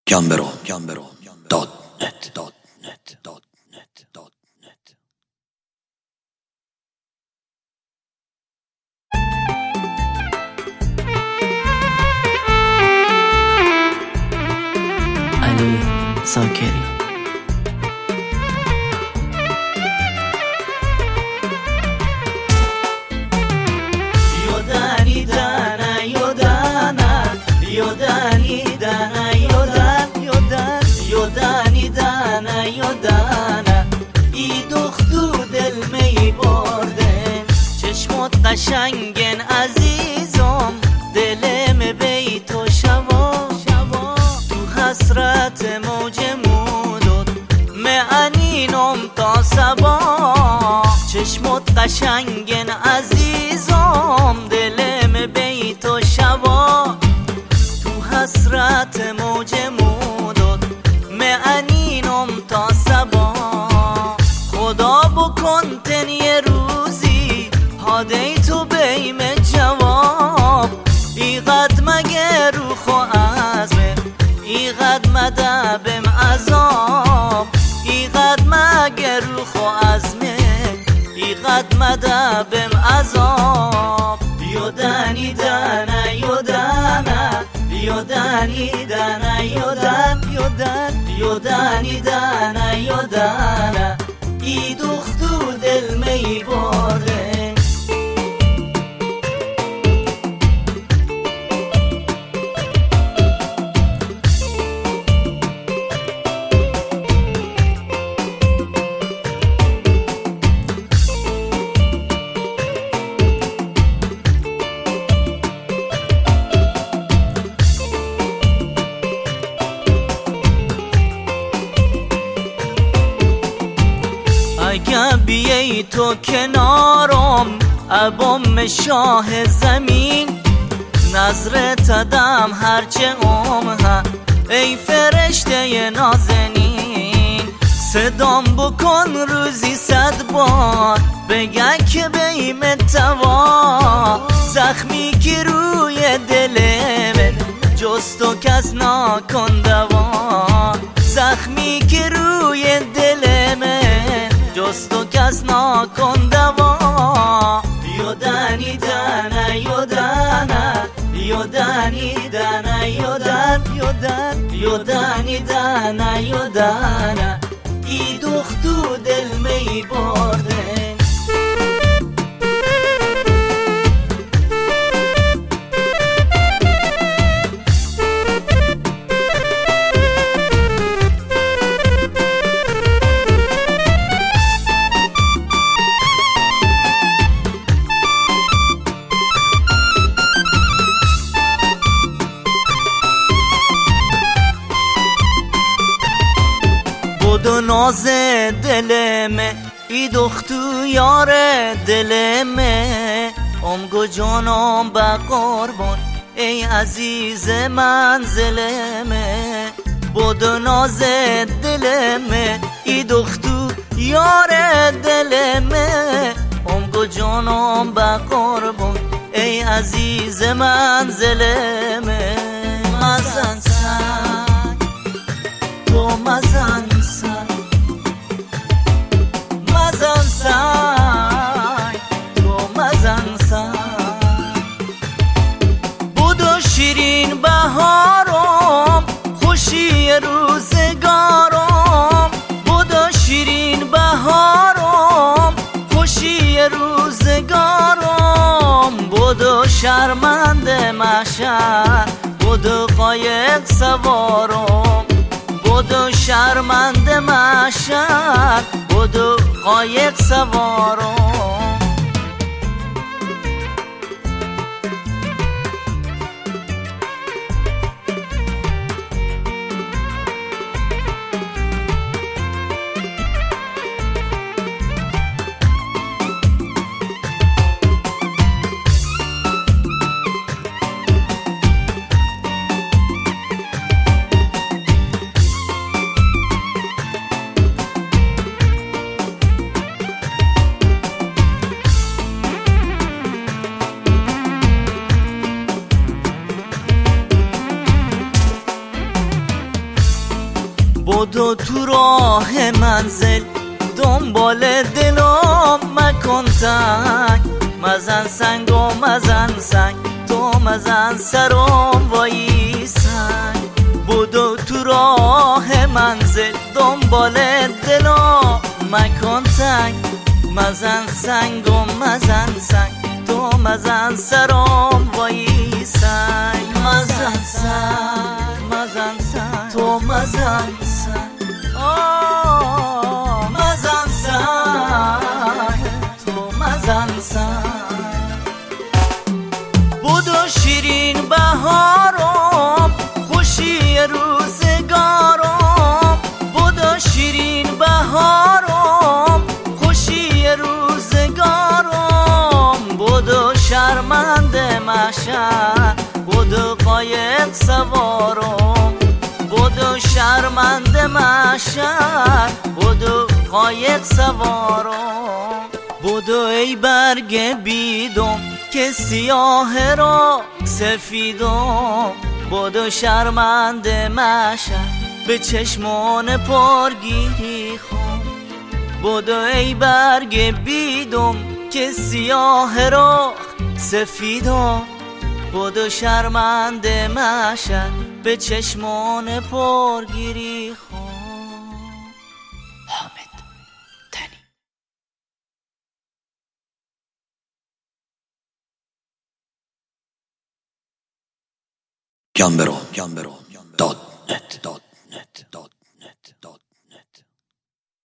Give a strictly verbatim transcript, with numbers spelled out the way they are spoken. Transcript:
گمبرو گمبرو دات نت دات نت دات نت دات نت. علی زاکری یودانی دانا یودانا یودانی دانا یودان یودان یودانی دانا یودانا ای دختو دل می برده چشمت قشنگن عزیزم دلم بی تو شوا تو حسرت موج مودد معنینم تا سبا چشمت قشنگن عزیزم دلم بی تو شوا تو حسرت موج مودد معنینم تا سبا خدا بکن تن یه روزی هادی تو بیم جواب ایقد مگه روخ و عزمه ایقد مدبم عذاب ایقد مگه روخ و عزمه ایقد مدبم عذاب یودانی دانا یودانا یودانی دانا یودان یودان یودانی دانا یودانا ای دختو دل می برده اگه بیایی تو کنارم ابم شاه زمین نظرت دم هرچه اومه ای فرشته نازنین صدام بکن روزی صد بار بگه که بیم توا زخمی که روی دلمه جستو کس نکن دوا زخمی که روی دلمه جستو کس نکن دوا یودانی دانا یودانا یودانی دانا یودان یودان یودانی دانا یودانا ای دختو دل می برده دو ناز دلمه ای دختو یار دلمه امگو جانم با قربان ای عزیز منزلمه بودو ناز دلمه ای دختو یار دلمه امگو جانم با قربان ای عزیز منزلمه مزن سن تو مزن مزن سای تو مزن سای بودو شیرین بهارم خوشی روزگارم بودو شیرین بهارم خوشی روزگارم بودو شرمنده محشر بودو قایق سوارم بودو شرمنده محشر بودو قایق سوارم بدو تو راه منزل دنبال دلم مکن تنگ مزن سنگ و مزن سنگ تو مزن سرم وایی سنگ بدو تو راه منزل دنبال دلم مکن تنگ مزن سنگ و مزن سنگ تو مزن سرم وایی سنگ مزن سنگ مزن سنگ تو مزن سنگ آه مزن سنگ تو مزن سنگ بدو شیرین بهارم خوشی روزگارم بدو شیرین بهارم خوشی روزگارم بدو شرمنده مشن بدو قایق سوارم بدو شرمنده مشن بدو قایق سوارم بدو ای برگ بیدم که سیاه را سفیدم بدو شرمنده مشن به چشمان پرگیری خون بدو ای برگ بیدم که سیاه را سفیدم بدو شرمنده مشن به چشمان پرگیری خون. حامد تنی جان برو جان برو داد نت داد